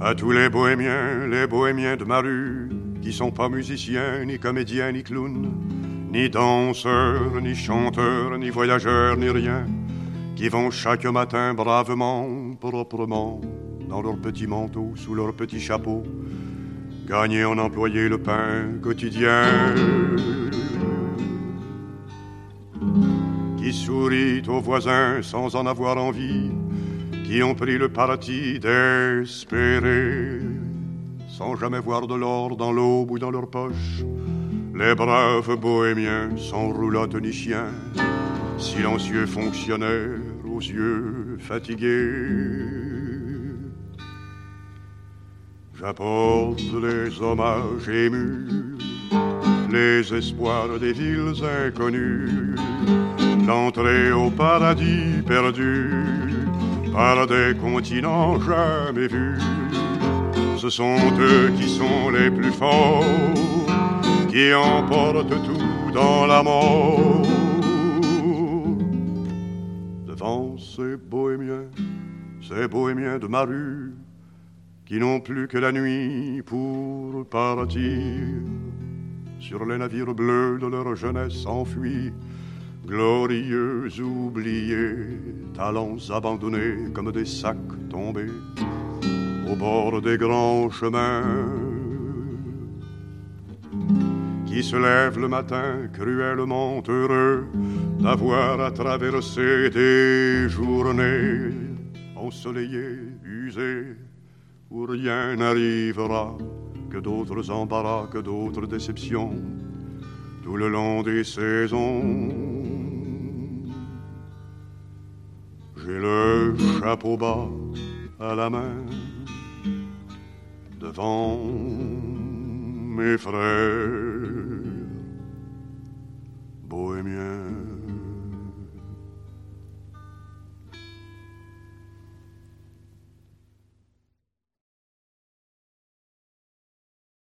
À tous les bohémiens de ma rue, qui sont pas musiciens, ni comédiens, ni clowns, ni danseurs, ni chanteurs, ni voyageurs, ni rien, qui vont chaque matin bravement, proprement, dans leur petit manteau, sous leur petit chapeau, gagner en employé le pain quotidien. Qui sourit aux voisins sans en avoir envie, qui ont pris le parti d'espérer, sans jamais voir de l'or dans l'aube ou dans leur poche, les braves bohémiens sans roulotte ni chien, silencieux fonctionnaires aux yeux fatigués. J'apporte les hommages émus, les espoirs des villes inconnues, l'entrée au paradis perdu par des continents jamais vus. Ce sont eux qui sont les plus forts, qui emportent tout dans la mort. Devant ces bohémiens de ma rue, qui n'ont plus que la nuit pour partir sur les navires bleus de leur jeunesse enfuie, glorieux oubliés, talents abandonnés comme des sacs tombés au bord des grands chemins, qui se lèvent le matin cruellement heureux d'avoir à traverser des journées ensoleillées, usées, où rien n'arrivera, que d'autres embarras, que d'autres déceptions, tout le long des saisons. J'ai le chapeau bas à la main, devant mes frères.